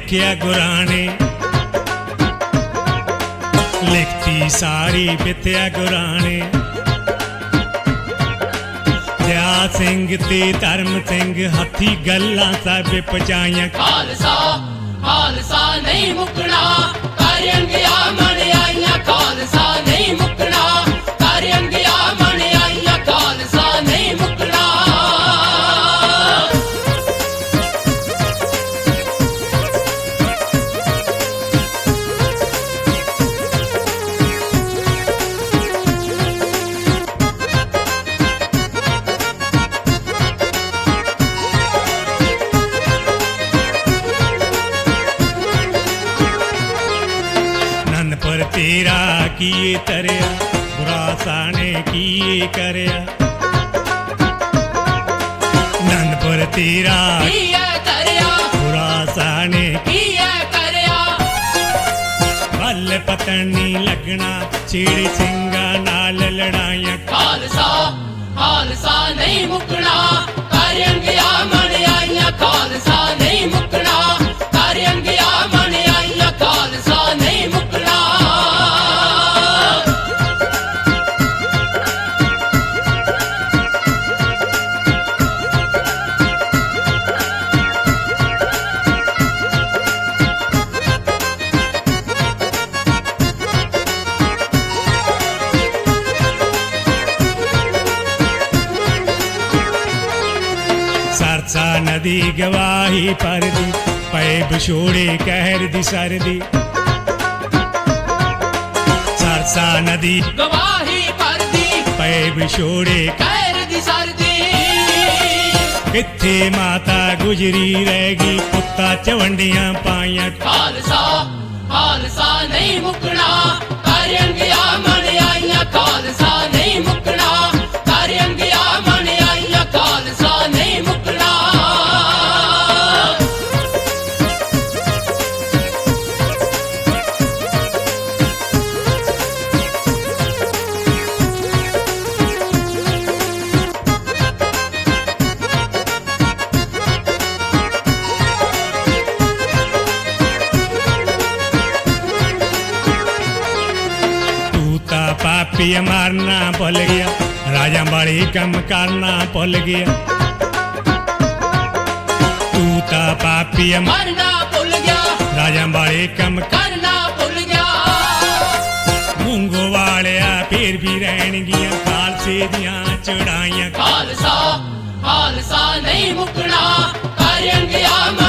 लिखिया गुरां ने, लिखती सारी बित्या गुरां ने। दया सिंह ते धर्म सिंह हाथी गल्लां सब पचाइयां। खालसा खालसा नहीं मुकना, करंगिया मन आइयां। खालसा नहीं मुकना, करंगिया मन आइयां। खालसा नहीं मुकना। पर तेरा किए तरया, बुरा साने किए करया। नंदपुर तेरा किए तरया, बुरा साने किए करया। बल पतनी लगना, छेड़े सिंगा नाल लड़ाइयां। खालसा खालसा नहीं मुकना, करंगिया मन आइयां। खालसा नहीं मुकना, करंगिया मन आइयां। खालसा नहीं मुकना। सरसा नदी गवाही पर दी, पै बिछोड़े कहर दी सरदी। सरसा नदी गवाही पर दी, पै बिछोड़े कहर दी सरदी। किथे माता गुजरी रहेगी, पुत्ता चवंडियां पाइयां। खालसा खालसा नहीं मुकना, करंगिया मन आइयां। खालसा नहीं मुकना, करंगिया मन आइयां। खालसा नहीं मुकना। पापी मारना भूल गया, राजा बड़ी कम करना भूल गया। तू ता पापी मरना भूल गया, राजा बड़ी कम करना भूल गया। मूंगो वालिया फिर भी रहन गिया, खालसे दियां चढ़ाइयां। खालसा खालसा नहीं मुकना, करंगिया